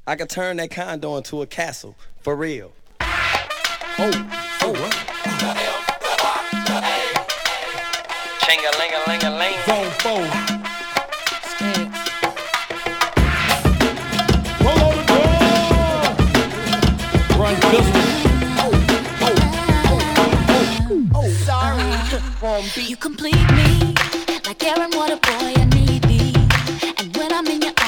I could turn that condo into a castle, for real. What? Ching-a-ling-a-ling-a-ling. Zone 4. Roll on the door. Run pistol. You complete me like air and water, boy, I need thee. And when I'm in your